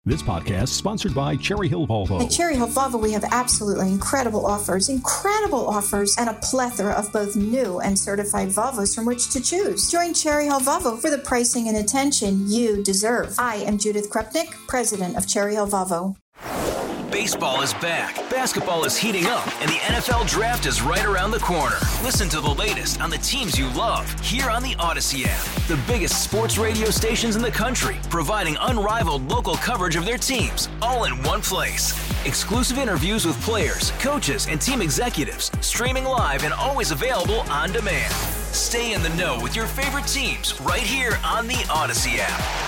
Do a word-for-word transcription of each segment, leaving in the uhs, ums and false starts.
This podcast is sponsored by Cherry Hill Volvo. At Cherry Hill Volvo, we have absolutely incredible offers, incredible offers, and a plethora of both new and certified Volvos from which to choose. Join Cherry Hill Volvo for the pricing and attention you deserve. I am Judith Krupnik, president of Cherry Hill Volvo. Baseball is back, basketball is heating up, and the N F L Draft is right around the corner. Listen to the latest on the teams you love here on the Odyssey app. The biggest sports radio stations in the country, providing unrivaled local coverage of their teams, all in one place. Exclusive interviews with players, coaches, and team executives, streaming live and always available on demand. Stay in the know with your favorite teams right here on the Odyssey app.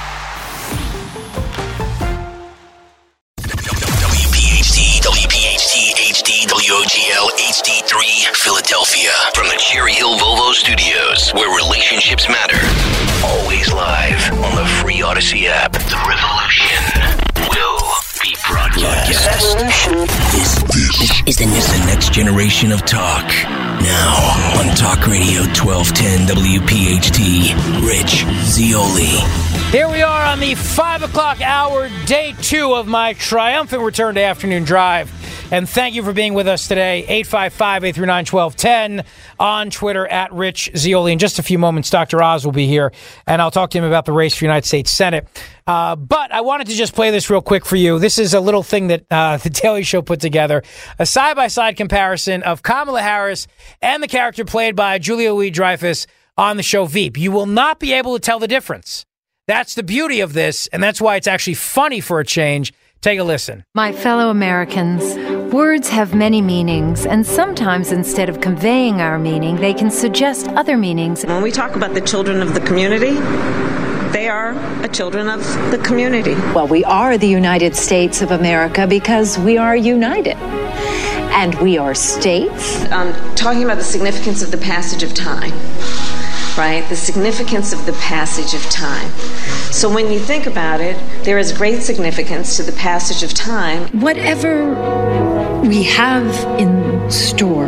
W P H T H D W O G L H D three Philadelphia from the Cherry Hill Volvo Studios, where relationships matter. Always live on the free Odyssey app. The revolution will be broadcast. This, this is the, the next generation of talk. Now on Talk Radio twelve ten W P H T, Rich Zeoli. Here we are on the five o'clock hour, day two of my triumphant return to Afternoon Drive. And thank you for being with us today. eight five five, eight three nine, one two one zero on Twitter at Rich Zeoli. In just a few moments, Doctor Oz will be here, and I'll talk to him about the race for United States Senate. Uh, but I wanted to just play this real quick for you. This is a little thing that uh, the Daily Show put together, a side-by-side comparison of Kamala Harris and the character played by Julia Louis-Dreyfus on the show Veep. You will not be able to tell the difference. That's the beauty of this, and that's why it's actually funny for a change. Take a listen. My fellow Americans, words have many meanings, and sometimes instead of conveying our meaning, they can suggest other meanings. When we talk about the children of the community, they are a children of the community. Well, we are the United States of America because we are united. And we are states. Um, talking about the significance of the passage of time. Right? The significance of the passage of time. So when you think about it, there is great significance to the passage of time. Whatever we have in store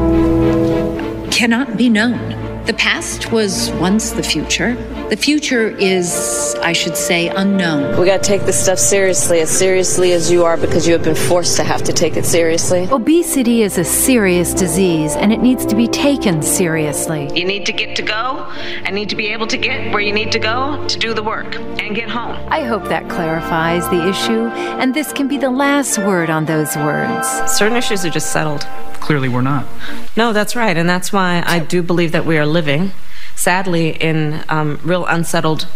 cannot be known. The past was once the future. The future is, I should say, unknown. We got to take this stuff seriously, as seriously as you are, because you have been forced to have to take it seriously. Obesity is a serious disease, and it needs to be taken seriously. You need to get to go, and need to be able to get where you need to go to do the work and get home. I hope that clarifies the issue, and this can be the last word on those words. Certain issues are just settled. Clearly we're not. No, that's right, and that's why I do believe that we are living, sadly, in um, real unsettled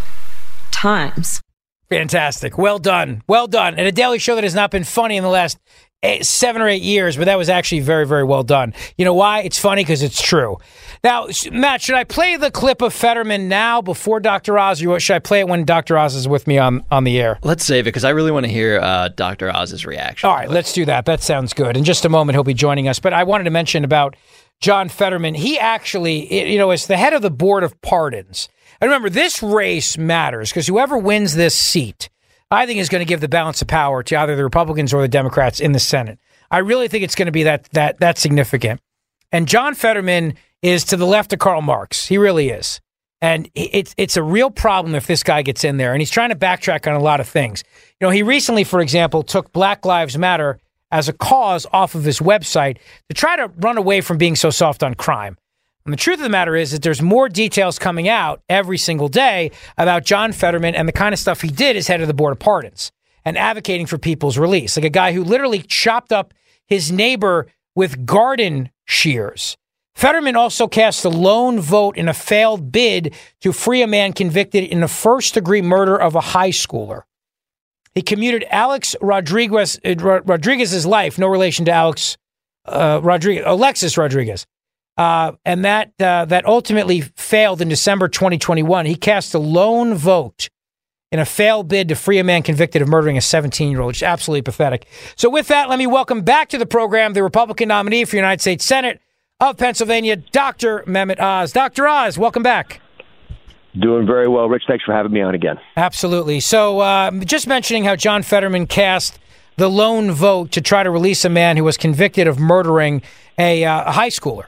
times. Fantastic. Well done. Well done. And a Daily Show that has not been funny in the last eight, seven or eight years, but that was actually very, very well done. You know why? It's funny because it's true. Now, Matt, should I play the clip of Fetterman now before Doctor Oz, or should I play it when Doctor Oz is with me on, on the air? Let's save it because I really want to hear uh, Doctor Oz's reaction. All right, let's do that. That sounds good. In just a moment, he'll be joining us. But I wanted to mention about John Fetterman. He actually, you know, is the head of the Board of Pardons. And remember, this race matters because whoever wins this seat, I think, is going to give the balance of power to either the Republicans or the Democrats in the Senate. I really think it's going to be that that that significant. And John Fetterman is to the left of Karl Marx. He really is. And it's it's a real problem if this guy gets in there. And he's trying to backtrack on a lot of things. You know, he recently, for example, took Black Lives Matter as a cause off of his website to try to run away from being so soft on crime. And the truth of the matter is that there's more details coming out every single day about John Fetterman and the kind of stuff he did as head of the Board of Pardons and advocating for people's release. Like a guy who literally chopped up his neighbor with garden shears. Fetterman also cast a lone vote in a failed bid to free a man convicted in the first-degree murder of a high schooler. He commuted Alex Rodriguez uh, Rodriguez's life, no relation to Alex uh, Rodriguez, Alexis Rodriguez, uh, and that uh, that ultimately failed in December twenty twenty-one. He cast a lone vote in a failed bid to free a man convicted of murdering a seventeen-year-old. It's absolutely pathetic. So with that, let me welcome back to the program the Republican nominee for United States Senate of Pennsylvania, Doctor Mehmet Oz. Doctor Oz, welcome back. Doing very well, Rich. Thanks for having me on again. Absolutely. So uh, just mentioning how John Fetterman cast the lone vote to try to release a man who was convicted of murdering a, uh, a high schooler.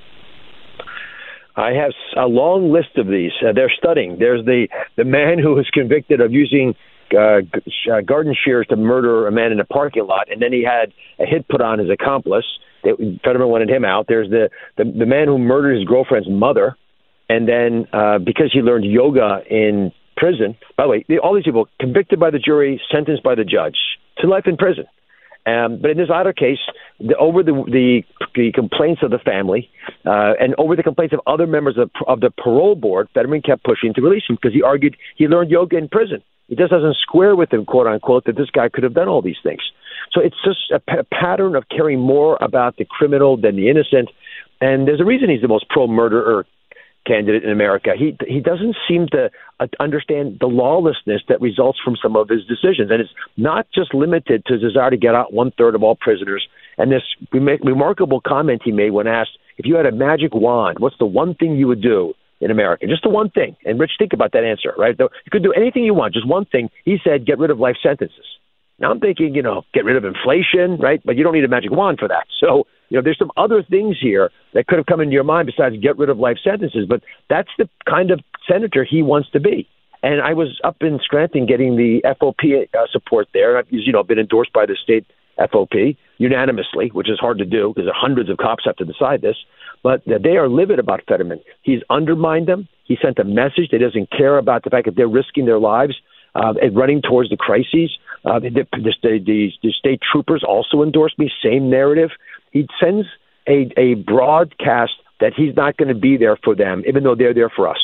I have a long list of these. Uh, they're stunning. There's the, the man who was convicted of using uh, uh, garden shears to murder a man in a parking lot, and then he had a hit put on his accomplice. They, Fetterman wanted him out. There's the, the, the man who murdered his girlfriend's mother, and then uh, because he learned yoga in prison, by the way, all these people convicted by the jury, sentenced by the judge to life in prison. Um, but in this other case, the, over the, the the complaints of the family uh, and over the complaints of other members of, of the parole board, Fetterman kept pushing to release him because he argued he learned yoga in prison. It just doesn't square with him, quote unquote, that this guy could have done all these things. So it's just a, p- a pattern of caring more about the criminal than the innocent. And there's a reason he's the most pro-murderer candidate in America. He he doesn't seem to uh, understand the lawlessness that results from some of his decisions. And it's not just limited to his desire to get out one-third of all prisoners. And this remarkable comment he made when asked, if you had a magic wand, what's the one thing you would do in America? Just the one thing. And Rich, think about that answer, right? You could do anything you want, just one thing. He said, get rid of life sentences. Now I'm thinking, you know, get rid of inflation, right? But you don't need a magic wand for that. So, you know, there's some other things here that could have come into your mind besides get rid of life sentences. But that's the kind of senator he wants to be. And I was up in Scranton getting the F O P uh, support there. I've, you know, been endorsed by the state F O P unanimously, which is hard to do because hundreds of cops have to decide this. But they are livid about Fetterman. He's undermined them. He sent a message that doesn't care about the fact that they're risking their lives uh, and running towards the crises. Uh, the, the, the, the state troopers also endorsed me, same narrative. He sends a, a broadcast that he's not going to be there for them, even though they're there for us.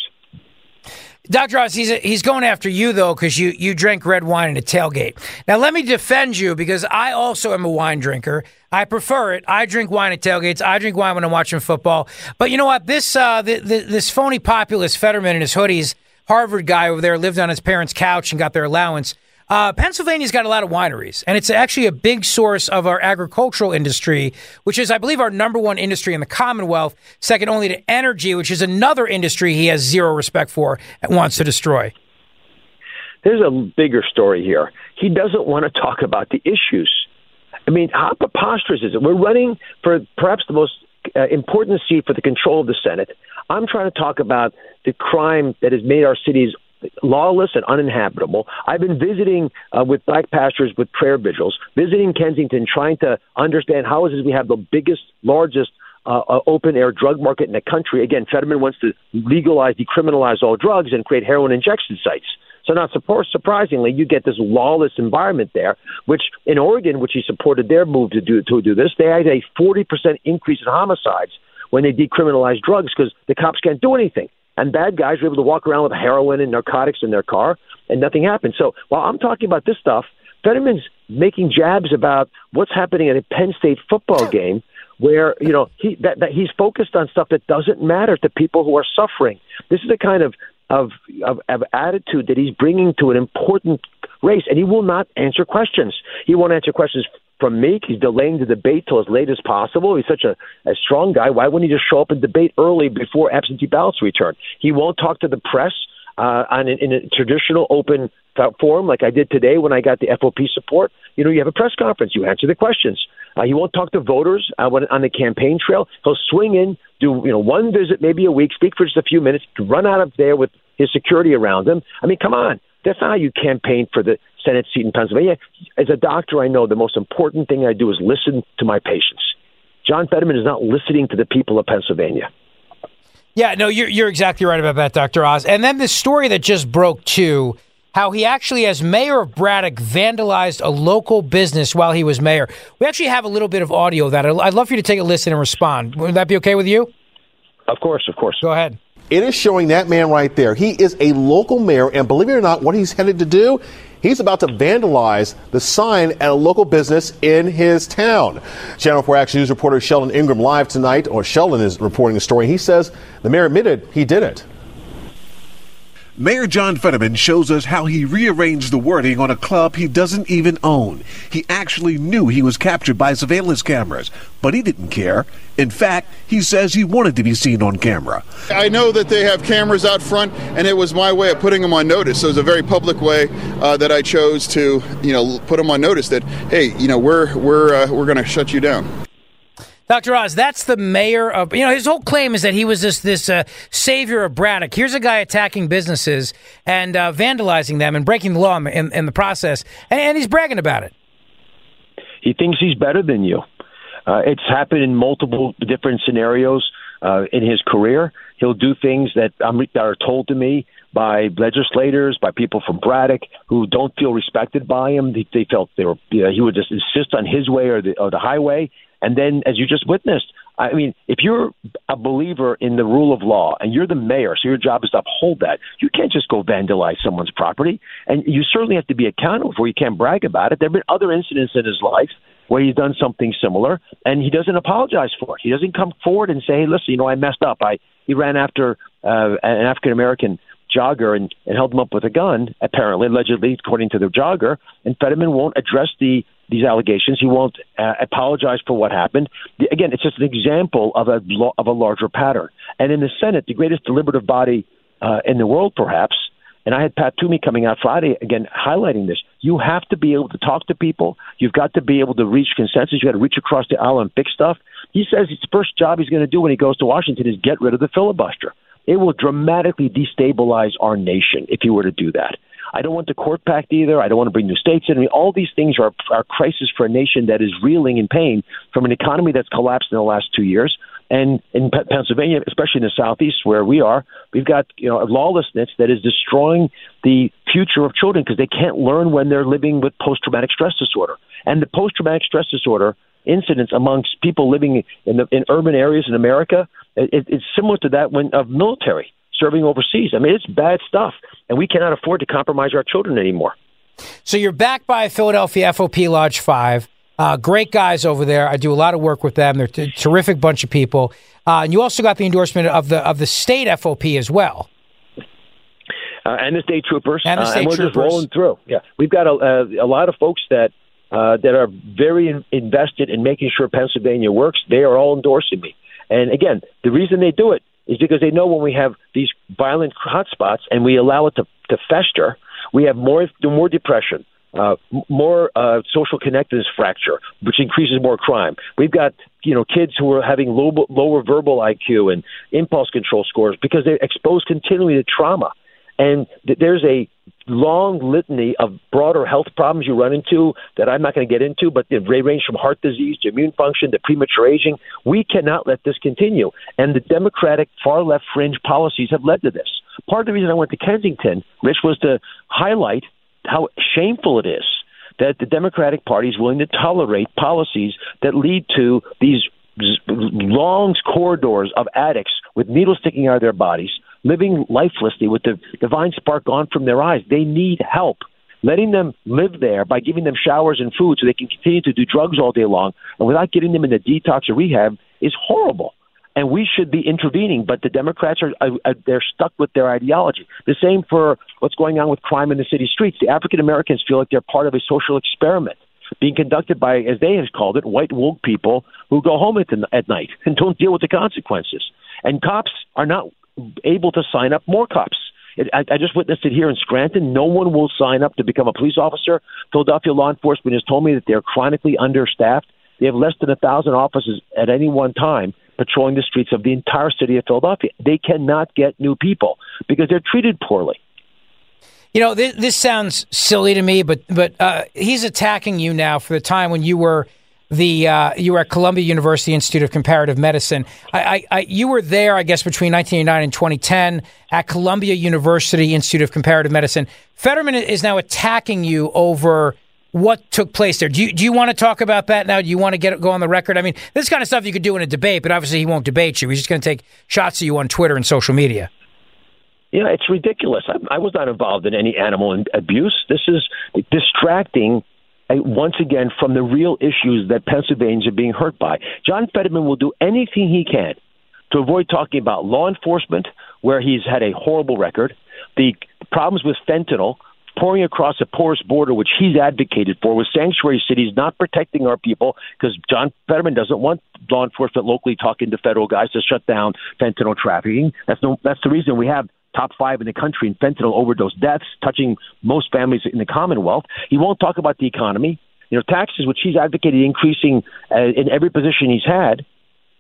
Doctor Oz, he's, he's going after you, though, because you, you drank red wine in a tailgate. Now, let me defend you, because I also am a wine drinker. I prefer it. I drink wine at tailgates. I drink wine when I'm watching football. But you know what? This uh, the, the, this phony populist Fetterman in his hoodies, Harvard guy over there, lived on his parents' couch and got their allowance. Uh, Pennsylvania's got a lot of wineries, and it's actually a big source of our agricultural industry, which is, I believe, our number one industry in the Commonwealth, second only to energy, which is another industry he has zero respect for and wants to destroy. There's a bigger story here. He doesn't want to talk about the issues. I mean, how preposterous is it? We're running for perhaps the most uh, important seat for the control of the Senate. I'm trying to talk about the crime that has made our cities lawless and uninhabitable. I've been visiting uh, with black pastors with prayer vigils, visiting Kensington, trying to understand how is it we have the biggest, largest uh, uh, open-air drug market in the country. Again, Fetterman wants to legalize, decriminalize all drugs and create heroin injection sites. So not surprisingly, you get this lawless environment there, which in Oregon, which he supported their move to do to do this, they had a forty percent increase in homicides when they decriminalized drugs because the cops can't do anything. And bad guys were able to walk around with heroin and narcotics in their car, and nothing happened. So while I'm talking about this stuff, Fetterman's making jabs about what's happening at a Penn State football game where, you know, he that, that he's focused on stuff that doesn't matter to people who are suffering. This is the kind of, of, of, of attitude that he's bringing to an important race, and he will not answer questions. He won't answer questions from me. He's delaying the debate till as late as possible. He's such a, a strong guy. Why wouldn't he just show up and debate early before absentee ballots return? He won't talk to the press uh, on an, in a traditional open forum like I did today when I got the F O P support. You know, you have a press conference. You answer the questions. Uh, he won't talk to voters uh, when, on the campaign trail. He'll swing in, do you know one visit, maybe a week, speak for just a few minutes, run out of there with his security around him. I mean, come on. That's not how you campaign for the Senate seat in Pennsylvania. As a doctor, I know the most important thing I do is listen to my patients. John Fetterman is not listening to the people of Pennsylvania. Yeah, no, you're you're exactly right about that, Doctor Oz. And then this story that just broke, too, how he actually, as mayor of Braddock, vandalized a local business while he was mayor. We actually have a little bit of audio of that. I'd love for you to take a listen and respond. Would that be okay with you? Of course, of course. Go ahead. It is showing that man right there. He is a local mayor, and believe it or not, what he's headed to do, he's about to vandalize the sign at a local business in his town. Channel four Action News reporter Sheldon Ingram live tonight, or Sheldon is reporting the story. He says the mayor admitted he did it. Mayor John Fetterman shows us how he rearranged the wording on a club he doesn't even own. He actually knew he was captured by surveillance cameras, but he didn't care. In fact, he says he wanted to be seen on camera. I know that they have cameras out front, and it was my way of putting them on notice. So it was a very public way uh, that I chose to, you know, put them on notice that, hey, you know, we're we're uh, we're going to shut you down. Doctor Oz, that's the mayor of, you know, his whole claim is that he was this this uh, savior of Braddock. Here's a guy attacking businesses and uh, vandalizing them and breaking the law in, in the process, and, and he's bragging about it. He thinks he's better than you. Uh, it's happened in multiple different scenarios uh, in his career. He'll do things that, um, that are told to me by legislators, by people from Braddock who don't feel respected by him. They, they felt they were, you know, he would just insist on his way or the, or the highway. And then, as you just witnessed, I mean, if you're a believer in the rule of law and you're the mayor, so your job is to uphold that, you can't just go vandalize someone's property. And you certainly have to be accountable for it. You can't brag about it. There have been other incidents in his life where he's done something similar, and he doesn't apologize for it. He doesn't come forward and say, hey, listen, you know, I messed up. I He ran after uh, an African-American jogger and, and held him up with a gun, apparently, allegedly, according to the jogger, and Fetterman won't address the these allegations. He won't uh, apologize for what happened. The, again, it's just an example of a of a larger pattern. And in the Senate, the greatest deliberative body uh, in the world, perhaps, and I had Pat Toomey coming out Friday, again, highlighting this, you have to be able to talk to people. You've got to be able to reach consensus. You've got to reach across the aisle and fix stuff. He says his first job he's going to do when he goes to Washington is get rid of the filibuster. It will dramatically destabilize our nation if he were to do that. I don't want the court pact either. I don't want to bring new states in. I mean, all these things are are crisis for a nation that is reeling in pain from an economy that's collapsed in the last two years. And in P- Pennsylvania, especially in the Southeast where we are, we've got, you know, a lawlessness that is destroying the future of children because they can't learn when they're living with post-traumatic stress disorder. And the post-traumatic stress disorder incidents amongst people living in the in urban areas in America, it, it's similar to that when of military serving overseas. I mean, it's bad stuff, and we cannot afford to compromise our children anymore. So you're backed by Philadelphia F O P Lodge five. Uh, great guys over there. I do a lot of work with them. They're a terrific bunch of people. Uh, and you also got the endorsement of the of the state F O P as well. Uh, and the state troopers. And the state uh, and we're troopers. just rolling through. Yeah, we've got a, a, a lot of folks that uh, that are very in, invested in making sure Pennsylvania works. They are all endorsing me. And again, the reason they do it is because they know when we have these violent hotspots and we allow it to, to fester, we have more more depression, uh, more uh, social connectedness fracture, which increases more crime. We've got, you know, kids who are having low, lower verbal I Q and impulse control scores because they're exposed continually to trauma. And th- there's a long litany of broader health problems you run into that I'm not going to get into, but they range from heart disease to immune function to premature aging. We cannot let this continue. And the Democratic far-left fringe policies have led to this. Part of the reason I went to Kensington, Rich, was to highlight how shameful it is that the Democratic Party is willing to tolerate policies that lead to these long corridors of addicts with needles sticking out of their bodies, living lifelessly with the divine spark gone from their eyes. They need help. Letting them live there by giving them showers and food so they can continue to do drugs all day long and without getting them into detox or rehab is horrible. And we should be intervening, but the Democrats are, are they're stuck with their ideology. The same for what's going on with crime in the city streets. The African Americans feel like they're part of a social experiment being conducted by, as they have called it, white woke people who go home at, the, at night and don't deal with the consequences. And cops are not able to sign up more cops. It, I, I just witnessed it here in Scranton. No one will sign up to become a police officer. Philadelphia law enforcement has told me that they're chronically understaffed. They have less than a thousand officers at any one time patrolling the streets of the entire city of Philadelphia. They cannot get new people because they're treated poorly. You know, this, this sounds silly to me, but but uh, he's attacking you now for the time when you were the uh, you were at Columbia University Institute of Comparative Medicine. I, I, I you were there, I guess, between nineteen eighty-nine and twenty ten at Columbia University Institute of Comparative Medicine. Fetterman is now attacking you over what took place there. Do you, do you want to talk about that now? Do you want to get go on the record? I mean, this kind of stuff you could do in a debate, but obviously he won't debate you. He's just going to take shots at you on Twitter and social media. Yeah, it's ridiculous. I, I was not involved in any animal abuse. This is distracting, uh, once again, from the real issues that Pennsylvanians are being hurt by. John Fetterman will do anything he can to avoid talking about law enforcement, where he's had a horrible record, the problems with fentanyl, pouring across a porous border, which he's advocated for, with sanctuary cities not protecting our people, because John Fetterman doesn't want law enforcement locally talking to federal guys to shut down fentanyl trafficking. That's no, that's the reason we have top five in the country in fentanyl overdose deaths, touching most families in the Commonwealth. He won't talk about the economy. You know, taxes, which he's advocated increasing uh, in every position he's had,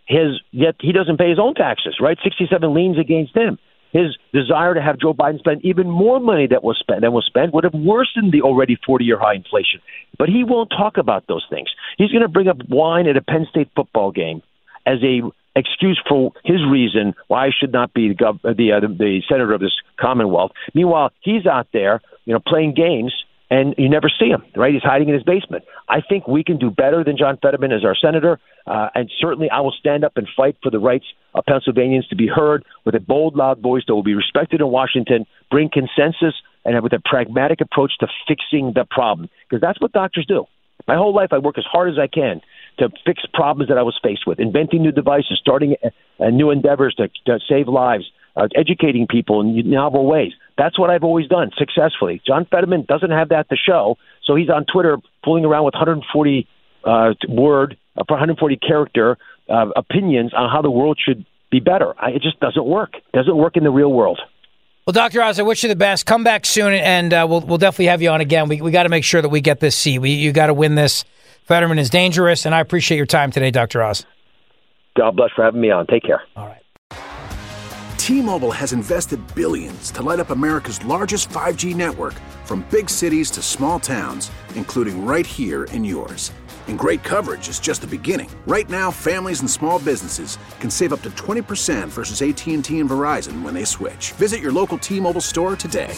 his yet he doesn't pay his own taxes, right? sixty-seven liens against him. His desire to have Joe Biden spend even more money that was spent than was spent would have worsened the already forty-year high inflation. But he won't talk about those things. He's going to bring up wine at a Penn State football game as a excuse for his reason why I should not be the gov- the, uh, the the senator of this Commonwealth. Meanwhile, he's out there, you know, playing games, and you never see him, right? He's hiding in his basement. I think we can do better than John Fetterman as our senator, uh, and certainly I will stand up and fight for the rights of Pennsylvanians to be heard with a bold, loud voice that will be respected in Washington, bring consensus, and with a pragmatic approach to fixing the problem, because that's what doctors do. My whole life I work as hard as I can to fix problems that I was faced with, inventing new devices, starting uh, new endeavors to, to save lives, uh, educating people in novel ways. That's what I've always done successfully. John Fetterman doesn't have that to show, so he's on Twitter fooling around with one hundred forty uh, word, uh, one hundred forty character uh, opinions on how the world should be better. I, it just doesn't work. It doesn't work in the real world. Well, Doctor Oz, I wish you the best. Come back soon, and uh, we'll we'll definitely have you on again. We we got to make sure that we get this seat. We you got to win this. Fetterman is dangerous, and I appreciate your time today, Doctor Oz. God bless for having me on. Take care. All right. T-Mobile has invested billions to light up America's largest five G network, from big cities to small towns, including right here in yours. And great coverage is just the beginning. Right now, families and small businesses can save up to twenty percent versus A T and T and Verizon when they switch. Visit your local T-Mobile store today.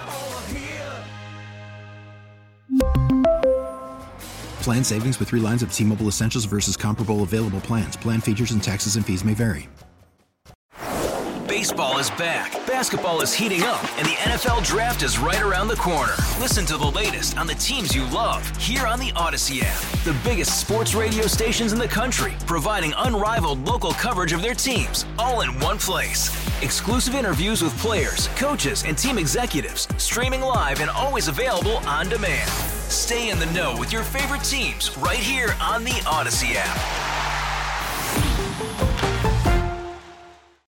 Plan savings with three lines of T-Mobile Essentials versus comparable available plans. Plan features and taxes and fees may vary. Baseball is back, basketball is heating up, and the N F L Draft is right around the corner. Listen to the latest on the teams you love here on the Odyssey app. The biggest sports radio stations in the country, providing unrivaled local coverage of their teams, all in one place. Exclusive interviews with players, coaches, and team executives, streaming live and always available on demand. Stay in the know with your favorite teams right here on the Odyssey app.